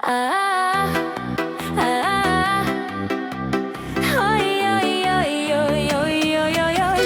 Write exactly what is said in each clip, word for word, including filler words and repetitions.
А-а-а, а-а-а. Ой-ой-ой-ой-ой-ой-ой.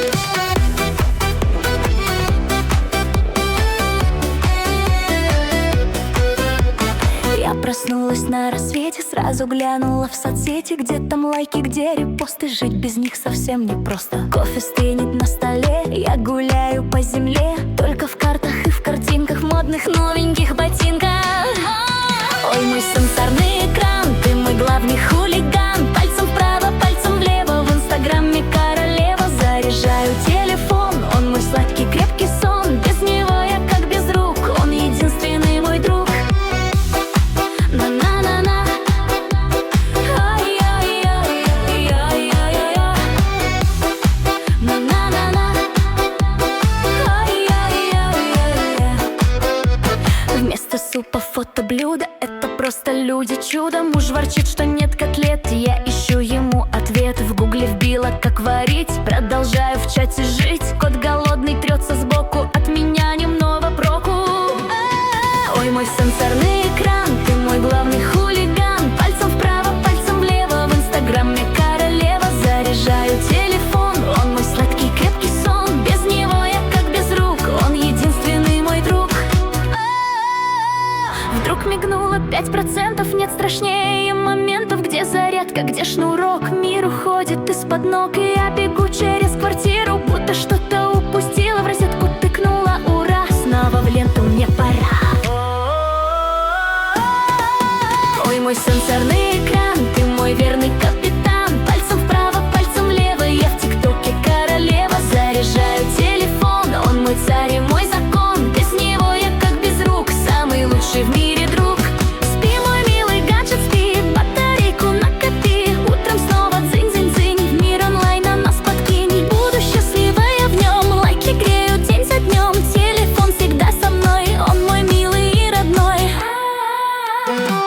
Я проснулась на рассвете, сразу глянула в соцсети. Где там лайки, где репосты, жить без них совсем непросто. Кофе стынет на столе, я гуляю по земле, только в картах и в картинках, в модных новеньких ботинках. Ой, мой сенсорный экран, ты мой главный хулиган. Пальцем вправо, пальцем влево, в инстаграме королева. Заряжаю телефон, он мой сладкий крепкий сон. Без него я как без рук, он единственный мой друг. На-на-на-на. Ой-ой-ой-ой-ой-ой-ой. На-на-на-на. Ой-ой-ой-ой-ой. Вместо супа фотоблюдо, это просто люди чудо. Муж ворчит, что нет котлет, я ищу ему ответ. В гугле вбила, как варить, продолжаю в чате жить. Кот голодный трется сбоку, от меня немного проку. Ой, мой сенсорный экран, ты мой главный хулиган. Пальцем вправо, пальцем влево, в инстаграме королева. Заряжаю телефон, он мой сладкий крепкий сон. Без него я как без рук, он единственный мой друг. Вдруг мигнуло пять процентов, нет страшнее моментов, где зарядка, где шнурок. Мир уходит из-под ног, и я бегу через квартиру, будто что-то упустила, в розетку тыкнула, ура, снова в ленту мне пора. Ой, мой сенсорный экран, ты мой верный капитан. Пальцем вправо, пальцем влево, я в тиктоке королева. Заряжаю телефон, он мой царь и мой закон. Без него я как без рук, самый лучший в мире друг. Спи, мой милый гаджет, спи, батарейку накопи. Утром снова дзынь-дзынь-дзынь, в мир онлайна нас подкинь. Буду счастливая в нем, лайки греют день за днем. Телефон всегда со мной, он мой милый и родной.